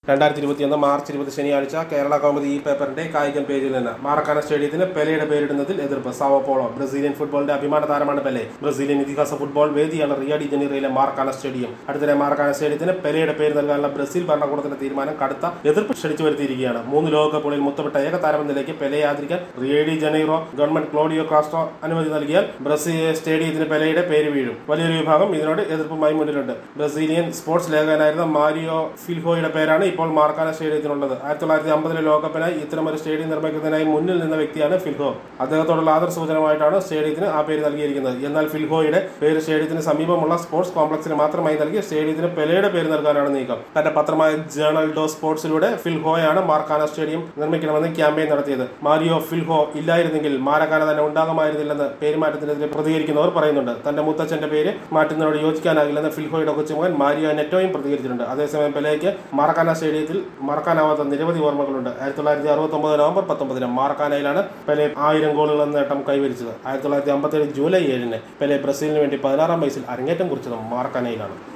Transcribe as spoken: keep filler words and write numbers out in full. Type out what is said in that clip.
രണ്ടായിരത്തി ഇരുപത്തിയൊന്ന് മാർച്ച് ഇരുപത് ശനിയാഴ്ച കേരള കൗമുദി ഈ പേപ്പറിന്റെ കായികം പേജിൽ നിന്ന് മാറക്കാന സ്റ്റേഡിയത്തിന് പെലെയുടെ പേരിടുന്നതിൽ എതിർപ്പ്. Sao Paulo. ബ്രസീലിയൻ ഫുട്ബോളിന്റെ അഭിമാന താരമാണ് പെലെ. ബ്രസീലിയൻ ഇതിഹാസ ഫുട്ബോൾ വേദിയാണ് റിയോ ഡി ജനീറോയിലെ മാറക്കാന സ്റ്റേഡിയം. അടുത്തിടെ മാറക്കാന സ്റ്റേഡിയത്തിന് പെലെയുടെ പേര് നൽകാനുള്ള ബ്രസീൽ ഭരണകൂടത്തിന്റെ തീരുമാനം കടുത്ത എതിർപ്പ് ക്ഷണിച്ചു വരുത്തിയിരിക്കുകയാണ്. മൂന്ന് ലോകകപ്പുകളിൽ മുത്തപ്പെട്ട ഏക താരമെന്ന നിലയ്ക്ക് പെലെയെ ആദരിക്കാൻ Rio de Janeiro government Claudio Castro അനുമതി നൽകിയാൽ ബ്രസീൽ സ്റ്റേഡിയത്തിന് പെലെയുടെ പേര് വീഴും. വലിയൊരു വിഭാഗം ഇതിനോട് എതിർപ്പുമായി മുന്നിലുണ്ട്. ബ്രസീലിയൻ സ്പോർട്സ് ലേഖകനായിരുന്ന മാരിയോ ഫിൽഹോയുടെ പേരാണ് ഇപ്പോൾ മാറക്കാന സ്റ്റേഡിയത്തിനുള്ളത്. ആയിരത്തി തൊള്ളായിരത്തി അമ്പതിലെ ലോകകപ്പിനായി ഇത്തരമൊരു സ്റ്റേഡിയം നിർമ്മിക്കുന്നതിനായി മുന്നിൽ നിന്ന വ്യക്തിയാണ് ഫിൽഹോ. അദ്ദേഹത്തോടുള്ള ആദരസൂചനമായിട്ടാണ് സ്റ്റേഡിയത്തിന് ആ പേര് നൽകിയിരിക്കുന്നത്. എന്നാൽ ഫിൽഹോയുടെ പേര് സ്റ്റേഡിയത്തിന് സമീപമുള്ള സ്പോർട്സ് കോംപ്ലക്സിന് മാത്രമായി നൽകി സ്റ്റേഡിയത്തിന് പെലെയുടെ പേര് നൽകാനാണ് നീക്കം. തന്റെ പത്രമായ ജേണൽ ഡോ സ്പോർട്സിലൂടെ ഫിൽഹോയാണ് മാറക്കാന സ്റ്റേഡിയം നിർമ്മിക്കണമെന്ന് ക്യാമ്പയിൻ നടത്തിയത്. മാരിയോ ഫിൽഹോ ഇല്ലായിരുന്നെങ്കിൽ മാറക്കാന തന്നെ ഉണ്ടാകുമായിരുന്നില്ലെന്ന് പേരുമാറ്റത്തിനെതിരെ പ്രതികരിക്കുന്നവർ പറയുന്നുണ്ട്. തന്റെ മുത്തച്ഛന്റെ പേര് മാറ്റുന്നതിനോട് യോജിക്കാനാകില്ലെന്ന് ഫിൽഹോയുടെ കൊച്ചുമകൻ മാരിയോ നെറ്റോയും പ്രതികരിച്ചിട്ടുണ്ട്. അതേസമയം പെലെയ്ക്ക് മാറക്കാന സ്റ്റേഡിയത്തിൽ മറക്കാനാവാത്ത നിരവധി ഓർമ്മകളുണ്ട്. ആയിരത്തി തൊള്ളായിരത്തി അറുപത്തി ഒമ്പത് നവംബർ പത്തൊമ്പതിന് മാറക്കാനയിലാണ് പെലെ ആയിരം ഗോളുകൾ എന്ന നേട്ടം കൈവരിച്ചത്. ആയിരത്തി തൊള്ളായിരത്തി അമ്പത്തി ഏഴ് ജൂലൈ ഏഴിന് പെലെ ബ്രസീലിന് വേണ്ടി പതിനാറാം വയസ്സിൽ അരങ്ങേറ്റം കുറിച്ചത് മാറക്കാനയിലാണ്.